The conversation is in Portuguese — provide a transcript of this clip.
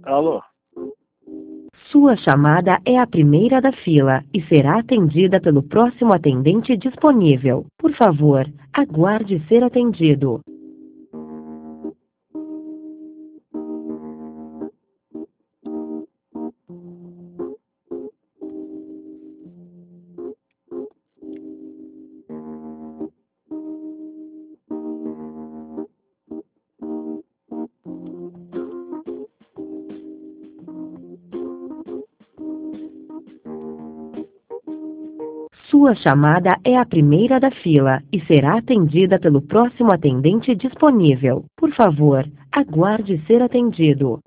Alô? Sua chamada é a primeira da fila e será atendida pelo próximo atendente disponível. Por favor, aguarde ser atendido. Sua chamada é a primeira da fila e será atendida pelo próximo atendente disponível. Por favor, aguarde ser atendido.